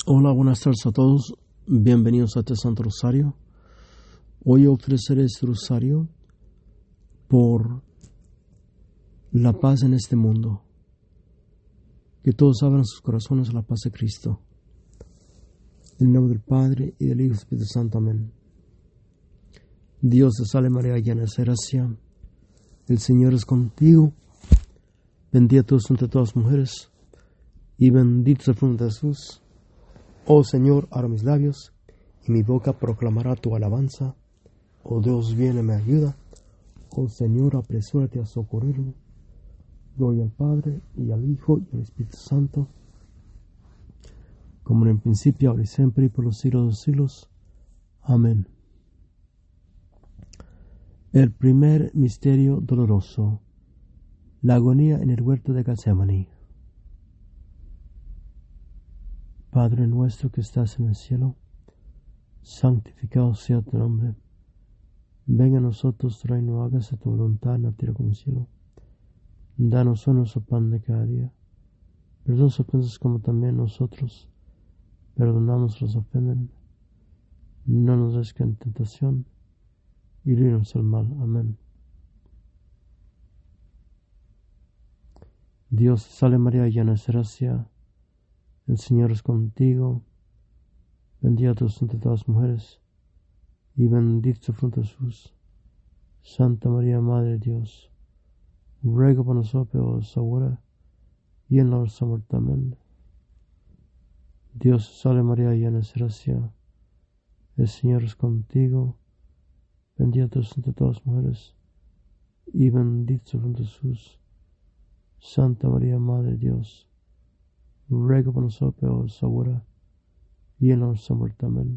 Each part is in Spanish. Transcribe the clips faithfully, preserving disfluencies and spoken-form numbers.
Hola, buenas tardes a todos. Bienvenidos a este Santo Rosario. Hoy ofreceré este rosario por la paz en este mundo. Que todos abran sus corazones a la paz de Cristo. En el nombre del Padre, y del Hijo y del Espíritu Santo. Amén. Dios te salve María, llena de gracia. El Señor es contigo. Bendita tú eres entre todas las mujeres, y bendito es el fruto de Jesús. Oh Señor, abre mis labios, y mi boca proclamará tu alabanza. Oh Dios, viene, me ayuda. Oh Señor, apresúrate a socorrerme. Gloria al Padre, y al Hijo, y al Espíritu Santo, como en el principio, ahora y siempre, y por los siglos de los siglos. Amén. El primer misterio doloroso, la agonía en el huerto de Getsemaní. Padre nuestro que estás en el cielo, santificado sea tu nombre. Venga a nosotros tu reino, hágase tu voluntad en la tierra como en el cielo. Danos hoy nuestro pan de cada día. Perdona sus ofensas como también nosotros perdonamos a los que nos ofenden. No nos des en tentación, y líbranos del mal. Amén. Dios salve María, llena de gracia. El Señor es contigo. Bendita tú entre todas las mujeres, y bendito es el fruto de Jesús. Santa María, Madre de Dios, ruega por nosotros ahora y en la hora de nuestra muerte. Amén. Dios salve María, llena de gracia. El Señor es contigo. Bendita tú entre todas las mujeres, y bendito es el fruto de Jesús. Santa María, Madre de Dios, ruega por nosotros ahora y en la hora de nuestra muerte. Amén.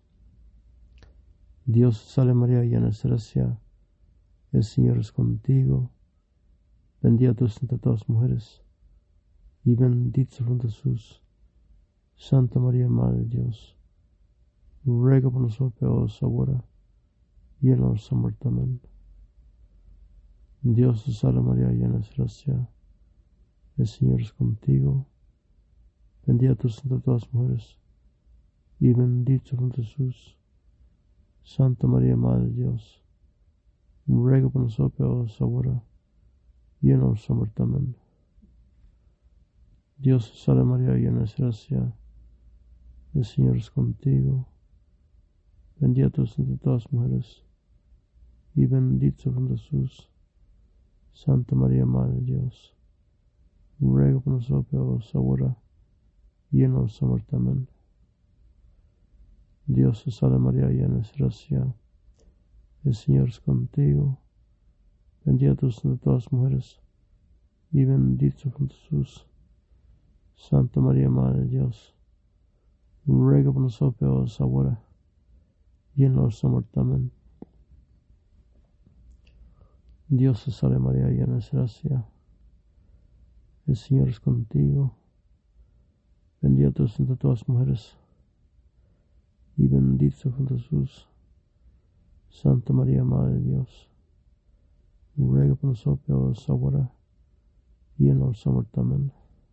Dios salve María, llena de gracia. El Señor es contigo. Bendita tú entre todas las mujeres, y bendito es el fruto de Jesús. Santa María, Madre de Dios, ruega por nosotros ahora y en la hora de nuestra muerte. Amén. Dios te salve María, llena de gracia. El Señor es contigo. Bendita tú entre todas las mujeres, y bendito es el fruto de Jesús. Santa María, Madre de Dios, ruega por nosotros ahora y en la hora de nuestra muerte. Amén. Dios te salve María, llena de gracia. El Señor es contigo. Bendita tú entre todas las mujeres, y bendito es el fruto de Jesús. Santa María, Madre de Dios, ruega por nosotros ahora y en la hora de nuestra muerte. Amén. Dios te salve María, llena de gracia. El Señor es contigo. Bendita tú entre todas las mujeres, y bendito es el fruto de Jesús. Santa María, Madre de Dios, ruega por nosotros ahora y en la hora de nuestra muerte. Amén. Dios te salve María, llena de gracia. El Señor es contigo. Bendita tú entre todas las mujeres, y bendito es el fruto de Jesús. Santa María, Madre de Dios, ruega por nosotros ahora y en la hora de nuestra muerte. Amén.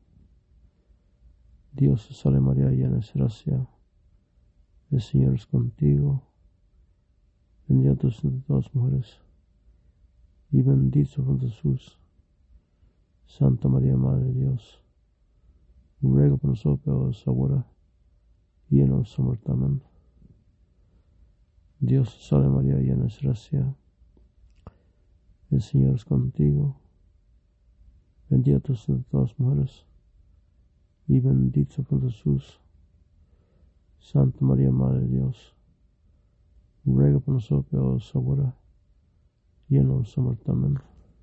Dios te salve María, llena de gracia. El Señor es contigo. Bendita tú entre todas las mujeres, y bendito es el fruto de Jesús. Santa María, Madre de Dios, ruega por nosotros ahora y en la hora de nuestra muerte. Amén. Dios te salve María, llena de gracia. El Señor es contigo. Bendita tú entre todas las mujeres, y bendito es el fruto de Jesús. Santa María, Madre de Dios, ruega por nosotros ahora y en la hora de nuestra muerte. Amén.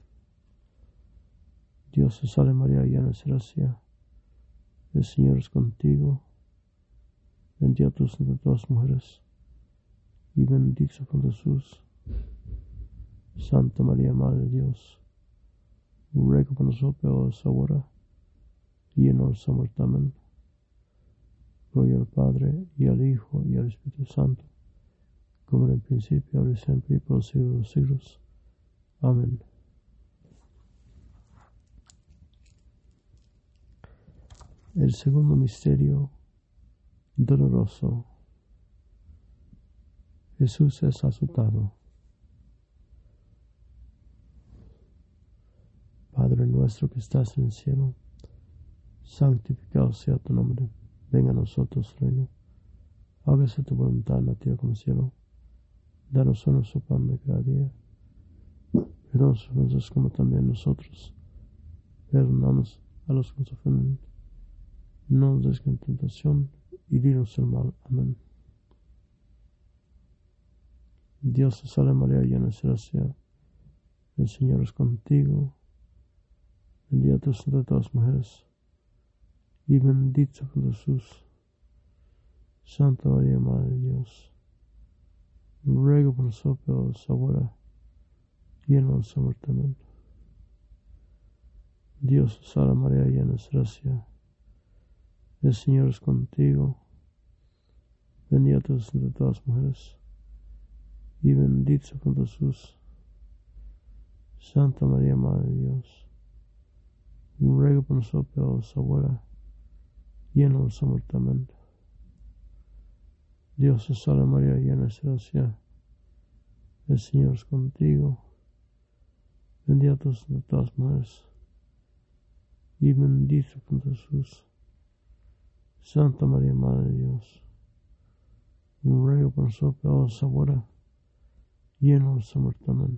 Dios te salve María, llena de gracia. El Señor es contigo. Bendita tú entre todas las mujeres, y bendito es el fruto de Jesús. Santa María, Madre de Dios, ruega por nosotros ahora y en la hora de nuestra muerte. Amén. Gloria al Padre, y al Hijo, y al Espíritu Santo, como en el principio, ahora y siempre, y por los siglos de los siglos. Amén. El segundo misterio doloroso. Jesús es azotado. Padre nuestro que estás en el cielo, santificado sea tu nombre. Venga a nosotros tu reino. Hágase tu voluntad en la tierra como en el cielo. Danos hoy nuestro pan de cada día. Perdona nuestras ofensas como también nosotros perdonamos a los que nos ofenden. No nos des en tentación y líbranos del mal. Amén. Dios te salve María, llena de gracia. El Señor es contigo. Bendita tú eres entre todas las mujeres, y bendito fruto Jesús. Santa María, Madre de Dios, ruega por nosotros pecadores, ahora y en nuestra muerte. Amén. Dios te salve María, llena de gracia. El Señor es contigo. Bendita tú eres entre todas las mujeres, y bendito fruto Jesús. Santa María, Madre de Dios, ruega por nosotros pecadores, ahora y en nuestra muerte. Amén. Dios te salve María, llena de gracia. El Señor es contigo. Bendita tú eres entre todas las mujeres, y bendito fruto Jesús. Santa María, Madre de Dios, ruega por nosotros pecadores, ahora y en nuestra muerte. Amén.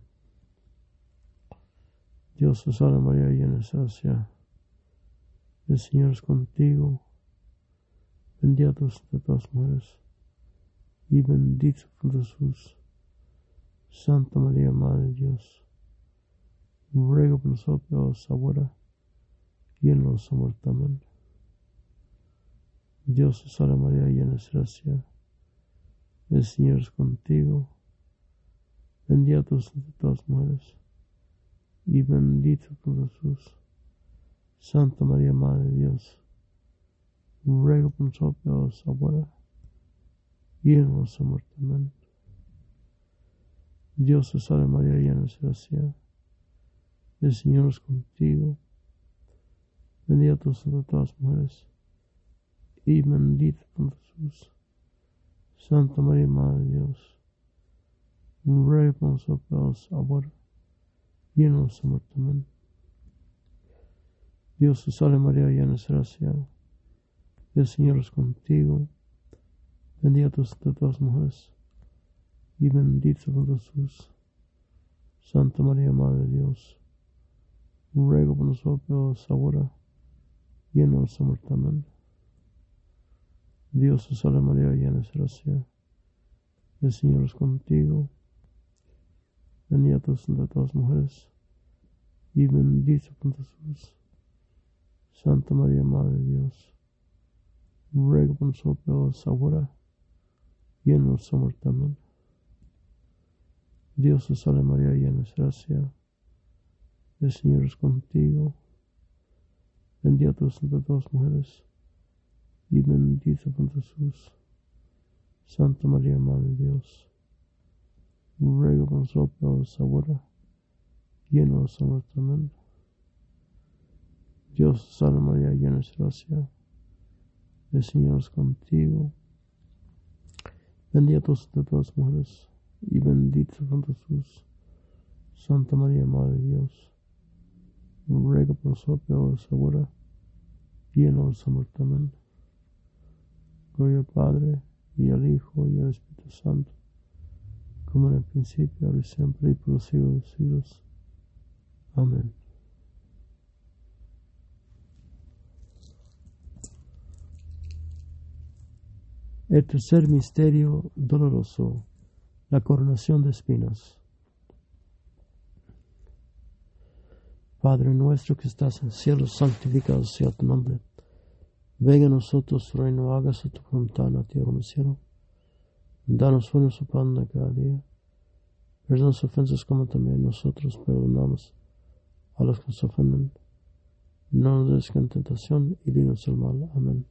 Dios te salve María, llena de gracia. El Señor es contigo. Bendita tú eres entre todas las mujeres, y bendito fruto Jesús. Santa María, Madre de Dios, ruega por nosotros pecadores, ahora y en nuestra muerte. Amén. Dios te salve María, llena de gracia. El Señor es contigo. Bendita tú eres entre todas las mujeres, y bendito fruto Jesús. Santa María, Madre de Dios, ruega por nosotros pecadores, ahora y en nuestra muerte. Amén. Dios te salve María, llena de gracia. El Señor es contigo. Bendita tú eres entre todas las mujeres, y bendito fruto Jesús. Santa María, Madre de Dios, ruega por nosotros pecadores, ahora y en nuestra muerte. Amén. Dios te salve María, llena de gracia. El Señor es contigo. Bendita tú eres entre todas las mujeres, y bendito fruto Jesús. Santa María, Madre de Dios, ruega por nosotros pecadores, ahora y en nuestra muerte. Amén. Dios te salve María, llena de gracia. El Señor es contigo. Bendita tú eres entre todas las mujeres, y bendito fruto Jesús. Santa María, Madre de Dios, ruega por nosotros pecadores, ahora y en nuestra muerte. Amén. Dios te salve María, llena de gracia. El Señor es contigo. Bendita tú eres entre todas las mujeres, y bendito fruto Jesús. Santa María, Madre de Dios, ruega por nosotros pecadores, ahora y en nuestra muerte. Amén. Dios te salve María, llena de gracia. El Señor es contigo. Bendita tú eres entre todas las mujeres, y bendito fruto Jesús. Santa María, Madre de Dios, ruega por nosotros pecadores, ahora y en nuestra muerte. Amén. Gloria al Padre, y al Hijo, y al Espíritu Santo, como en el principio, ahora y siempre, y por los siglos de los siglos. Amén. El tercer misterio doloroso, la coronación de espinas. Padre nuestro que estás en el cielo, santificado sea tu nombre. Venga a nosotros tu reino, hágase tu voluntad en la tierra como en el cielo. Danos hoy nuestro pan de cada día. Perdona las ofensas como también nosotros perdonamos a los que nos ofenden. No nos des en tentación y líbranos del mal. Amén.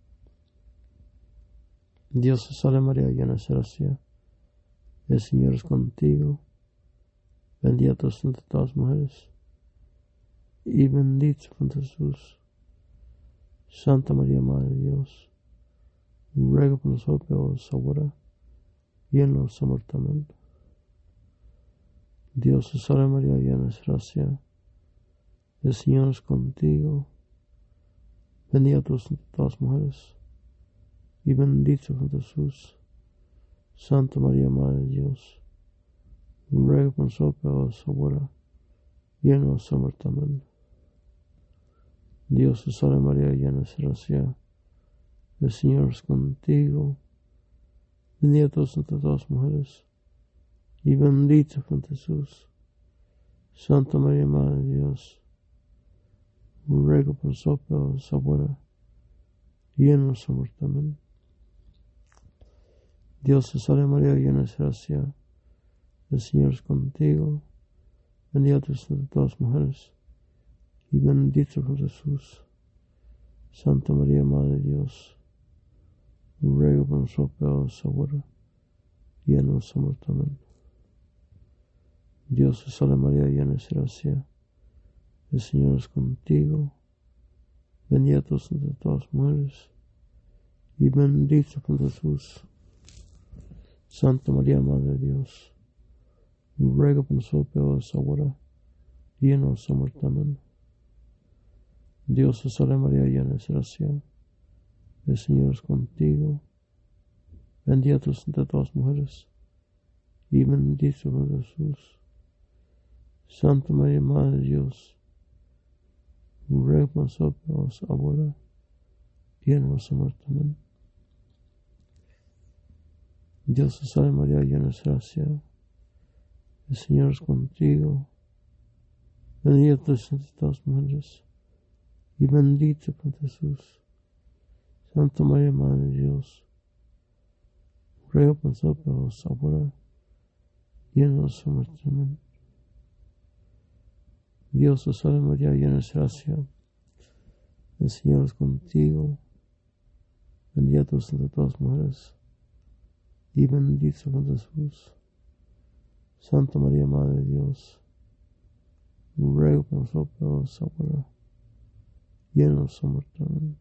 Dios te salve María, llena de gracia. El Señor es contigo. Bendita tú eres entre todas las mujeres, y bendito fruto Jesús. Santa María, Madre de Dios, ruega por nosotros ahora y en nuestra muerte. Amén. Dios te salve María, llena de gracia, el Señor es contigo, bendita tú entre todas las mujeres, y bendito es Jesús. Santa María, Madre de Dios, ruega por nosotros ahora y en nuestra muerte. Amén. Dios te salve María, llena de gracia, el Señor es contigo, bendita tú entre todas las mujeres, y bendito es Jesús. Santa María, Madre de Dios, ruega por nosotros ahora y en nuestra muerte. Amén. Dios te salve María, llena de gracia, el Señor es contigo, bendita tú entre todas las mujeres, y bendito es Jesús. Santa María, Madre de Dios, ruega por nosotros ahora y en nuestra muerte. Amén. Dios te salve María, llena de gracia, el Señor es contigo, bendita tú entre todas las mujeres, y bendito es Jesús. Santa María, Madre de Dios, ruega por nosotros ahora y en nuestra muerte. Amén. Dios te salve María, llena de gracia, el Señor es contigo, bendita tú entre todas las mujeres, y bendito es Jesús. Santa María, Madre de Dios, ruega por nosotros ahora y en nuestra muerte. Amén. Dios te salve María, llena de gracia, el Señor es contigo, bendita tú entre todas las mujeres, y bendito es Jesús. Santa María, Madre de Dios, ruega por nosotros ahora y en nuestra muerte. Amén. Dios te salve María, llena de gracia, el Señor es contigo, bendita tú entre todas las mujeres, y bendito es Jesús. Santa María, Madre de Dios, ruega por nosotros ahora y en nuestra muerte. Amén.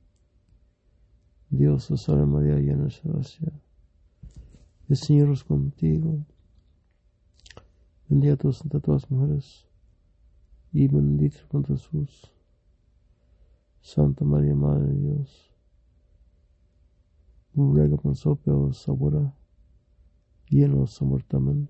Dios te salve María, llena de gracia, el Señor es contigo, bendita tú entre todas las mujeres, y bendito es Jesús. Santa María, Madre de Dios, ruega por nosotros ahora y en nuestra muerte. Amén.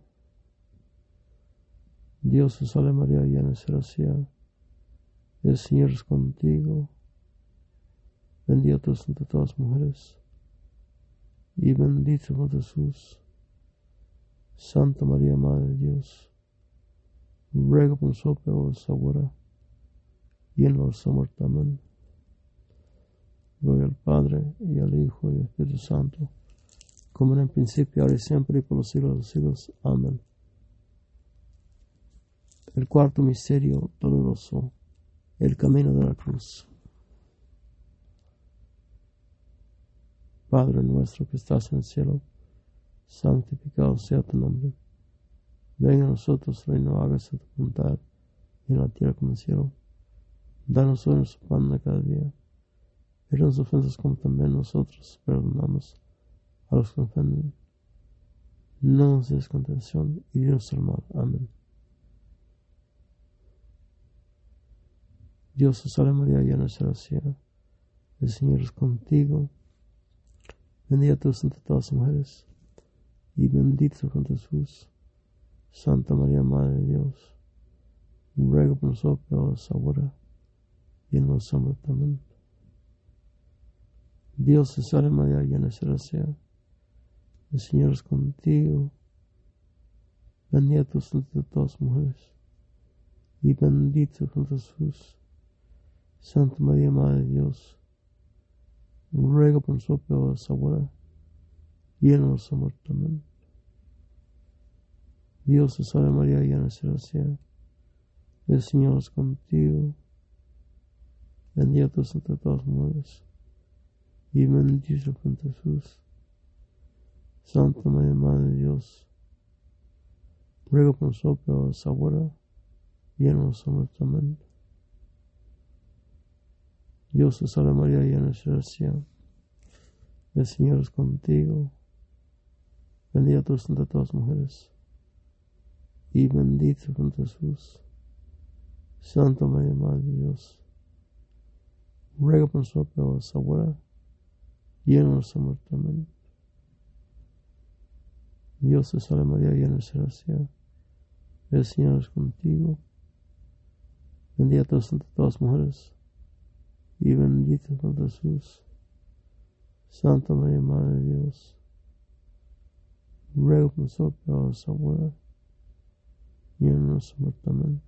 Dios te salve María, llena de gracia, el Señor es contigo, bendita tú entre todas las mujeres, y bendito es Jesús. Santa María, Madre de Dios, ruega por nosotros ahora y en nuestra muerte. Amén. Gloria al Padre, y al Hijo, y al Espíritu Santo, como en el principio, ahora y siempre, y por los siglos de los siglos. Amén. El cuarto misterio doloroso, el camino de la cruz. Padre nuestro que estás en el cielo, santificado sea tu nombre. Venga a nosotros tu reino, hágase tu voluntad, en la tierra como en el cielo. Danos hoy nuestro pan de cada día. Perdona las ofensas como también nosotros perdonamos a los que nos ofenden. No nos des tentación y líbranos del mal. Amén. Dios te salve María, llena de gracia, el Señor es contigo, bendita tú entre todas las mujeres, y bendito es Jesús. Santa María, Madre de Dios, ruega por nosotros ahora y en nuestra muerte. Amén. Dios te salve María, llena de gracia, el Señor es contigo, bendita tú entre todas las mujeres, y bendito es Jesús. Santa María, Madre de Dios, ruega por nosotros ahora y en nuestra muerte. Amén. Dios te salve María, llena de gracia, el Señor es contigo, bendita tú entre todas las mujeres, y bendito es Jesús. Santa María, Madre de Dios, ruega por nosotros ahora y en nuestra muerte. Amén. Dios te salve María, llena de gracia, El Señor es contigo. Bendita tú entre todas las mujeres, y bendito el fruto de Jesús. Santa María, Madre de Dios, ruega por nosotros pecadores, ahora y en nuestra muerte. Amén. Dios te salve María, llena de gracia. El Señor es contigo. Bendita tú entre todas las mujeres, y bendito el fruto de Jesús. Santa María, Madre de Dios, ruega por nosotros pecadores, ahora y en nuestra muerte. Amén.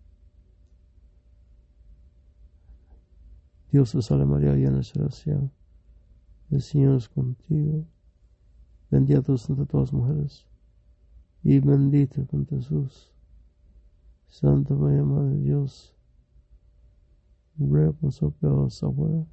Dios te salve María, llena de gracia. El Señor es contigo. Bendita tú entre todas las mujeres, y bendito el fruto de Jesús. Santa María, Madre de Dios, ruega por nosotros pecadores, ahora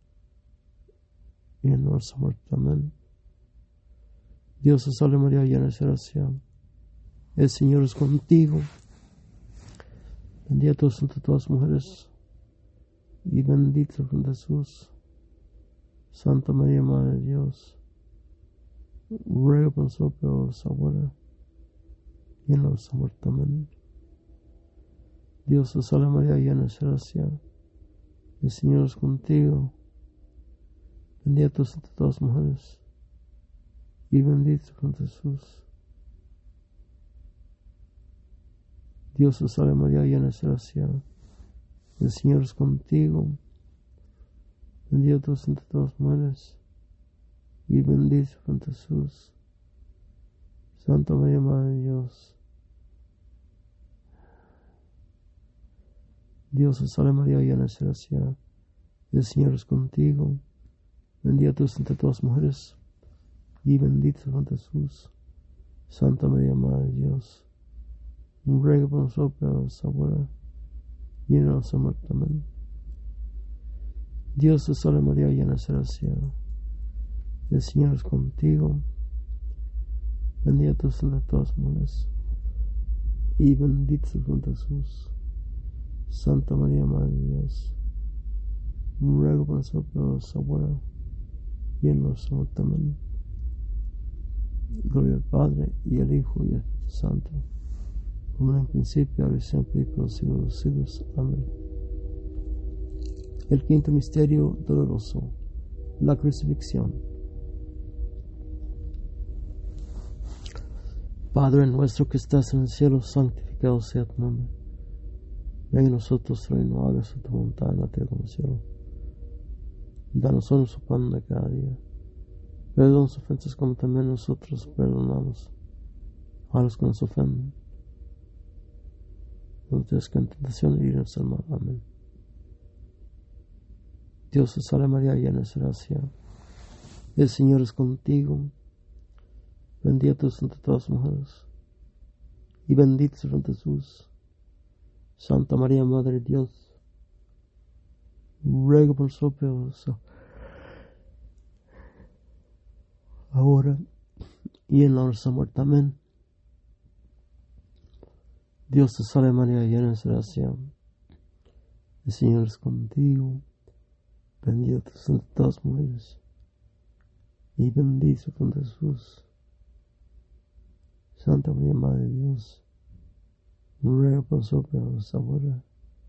y en nuestra muerte. Amén. Dios te salve María, llena de gracia. El Señor es contigo. Bendita tú entre todas las mujeres, y bendito el fruto de Jesús. Santa María, Madre de Dios, ruega por nosotros pecadores, ahora y en nuestra muerte. Amén. Dios te salve María, llena de gracia. El Señor es contigo. Bendita tú entre todas las mujeres, y bendito el fruto de Jesús. Dios te salve María, llena de gracia. El Señor es contigo. Bendita tú entre todas las mujeres, y bendito el fruto de Jesús. Santa María, Madre de Dios, Dios te salve María, llena de gracia. El Señor es contigo. Bendita tú entre todas las mujeres, y bendito el fruto de Jesús. Santa María, Madre de Dios, ruega por nosotros pecadores, ahora y en nuestra muerte. Amén. Dios te salve María, llena de gracia. El Señor es contigo. Bendita tú entre todas las mujeres, y bendito el fruto de Jesús. Santa María, Madre de Dios, ruega por nosotros pecadores, ahora y en nuestra muerte. Amén. Gloria al Padre, y al Hijo, y al Santo, como en el principio, ahora y siempre, y por los siglos de los siglos. Amén. El quinto misterio doloroso, la crucifixión. Padre nuestro que estás en el cielo, santificado sea tu nombre. Venga a nosotros tu reino, hágase tu voluntad en la tierra como en el cielo. Danos hoy nuestro pan de cada día. Perdona nuestras ofensas como también nosotros perdonamos a los que nos ofenden. No nos dejes caer en tentación y líbranos del mal. Amén. Dios te salve María, llena de gracia. El Señor es contigo. Bendita tú entre todas las mujeres, y bendito es el fruto de Jesús. Santa María, Madre de Dios, ruega por nosotros pecadores, ahora y en la hora de nuestra muerte. Amén. Dios te salve María, llena de gracia. El Señor es contigo. Bendita tú entre todas las mujeres, y bendito es el fruto de Jesús. Santa María, Madre de Dios, ruega por nosotros pecadores, ahora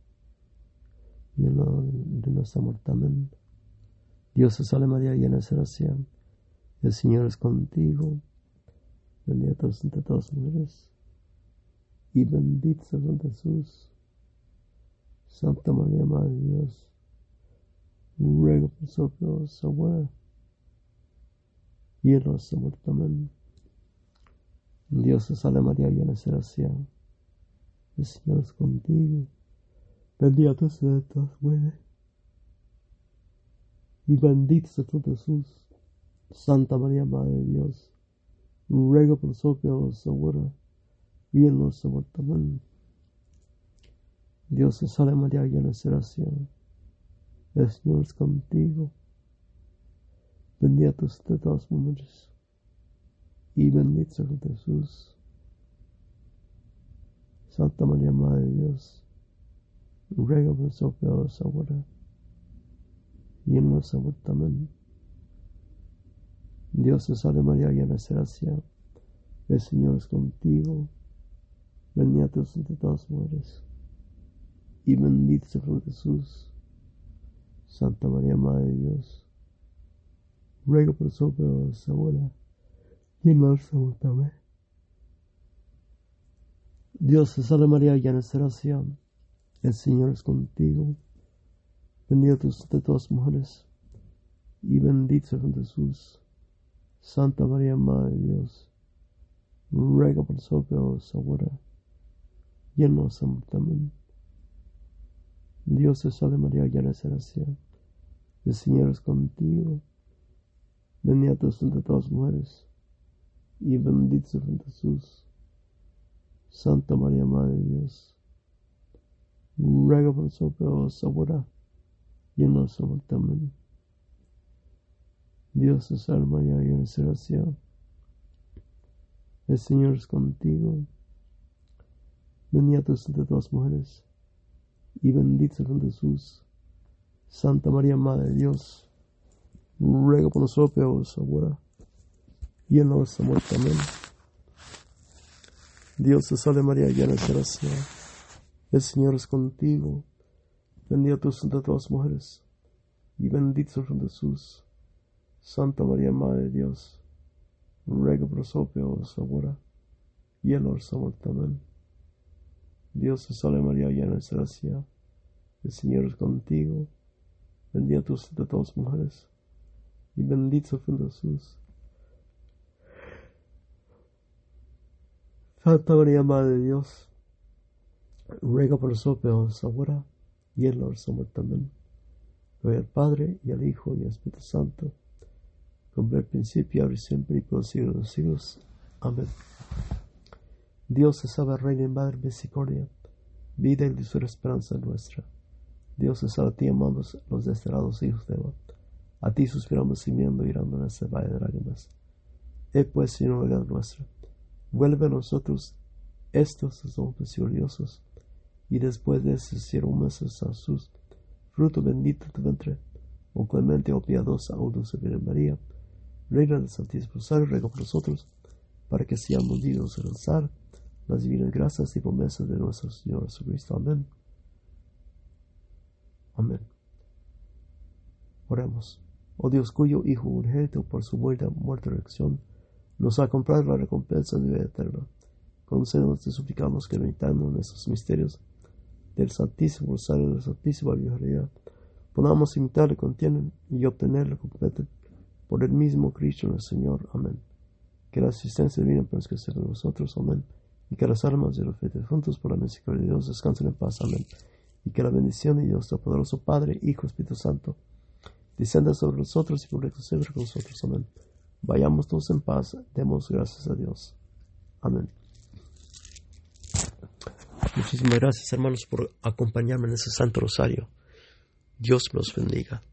y en la hora de nuestra muerte. Amén. Dios te salve María, llena de gracia. El Señor es contigo. Bendita tú entre todas las mujeres, y bendito es el fruto de Jesús. Santa María, Madre de Dios, ruega por nosotros pecadores, ahora y en nuestra muerte. Amén. Dios te salve María, llena de gracia. El Señor es contigo. Bendita tú entre todas las mujeres, y bendito es el fruto de Jesús. Santa María, Madre de Dios, ruega por nosotros pecadores, ahora y en nuestra muerte. Amén. Dios te salve María, llena de gracia. El Señor es contigo. Bendita tú entre todas las mujeres, y bendito es el fruto de Jesús. Santa María, Madre de Dios, ruega por nosotros pecadores, ahora y en nuestra muerte. Amén. Dios te salve María, llena de gracia, el Señor es contigo. Bendita tú eres entre todas las mujeres, y bendito es el fruto de Jesús. Santa María, Madre de Dios, ruega por nosotros ahora y en la hora de nuestra muerte. Dios te salve María, llena de gracia, el Señor es contigo. Bendita tú eres entre todas las mujeres, y bendito es el fruto de Jesús. Santa María, Madre de Dios, ruega por nosotros ahora y en la hora de nuestra muerte. Amén. Dios te salve María, llena de gracia, el Señor es contigo. Bendita tú eres entre todas las mujeres, y bendito es el fruto de Jesús. Santa María, Madre de Dios, ruega por nosotros ahora y en la hora de nuestra muerte. Amén. Dios te salve María, llena de gracia, el Señor es contigo. Bendita tú eres entre todas las mujeres, y bendito es el fruto de Jesús. Santa María, Madre de Dios, ruega por nosotros ahora y en la hora de nuestra muerte. Amén. Dios te salve María, llena de gracia, el Señor es contigo. Bendita tú eres entre todas las mujeres, y bendito es el fruto de Jesús. Santa María, Madre de Dios, ruega por nosotros ahora y en la hora de nuestra muerte. Amén. Dios te salve María, llena de gracia, el Señor es contigo. Bendita tú eres entre todas las mujeres, y bendito es el fruto de Jesús. Santa María, Madre de Dios, ruega por nosotros ahora y en la hora de nuestra muerte. Amén. Gloria al Padre, y al Hijo, y al Espíritu Santo, como el principio, ahora y siempre, y por los siglos de los siglos. Amén. Dios te salve, Reina y Madre de misericordia, vida y dulzura, esperanza nuestra. Dios te salve, a ti amamos los desterrados hijos de Eva. A ti suspiramos gimiendo y llorando en este valle de lágrimas. He pues, Señor, verdad nuestra, vuelve a nosotros estos hombres gloriosos, y después de ese hicieron meses a sus fruto bendito tu vientre, oh clemente, oh piadosa, oh dulce Virgen María, Reina del Santísimo Rosario, ruega por nosotros, para que seamos dignos de alcanzar las divinas gracias y promesas de nuestro Señor Jesucristo. Amén. Amén. Oremos. Oh Dios, cuyo Hijo unigénito por su muerte, muerte y resurrección nos ha comprado la recompensa de vida eterna, concédenos, te suplicamos, que meditando en estos misterios del Santísimo Rosario de la Santísima Virgen, podamos imitar lo que contienen y obtener lo que compete por el mismo Cristo nuestro Señor. Amén. Que la asistencia divina permanezca con nosotros. Amén. Y que las almas de los fieles juntos por la misericordia de Dios descansen en paz. Amén. Y que la bendición de Dios, Todopoderoso, Padre, Hijo, Espíritu Santo, descienda sobre nosotros y progrese siempre con nosotros. Amén. Vayamos todos en paz. Demos gracias a Dios. Amén. Muchísimas gracias, hermanos, por acompañarme en este Santo Rosario. Dios los bendiga.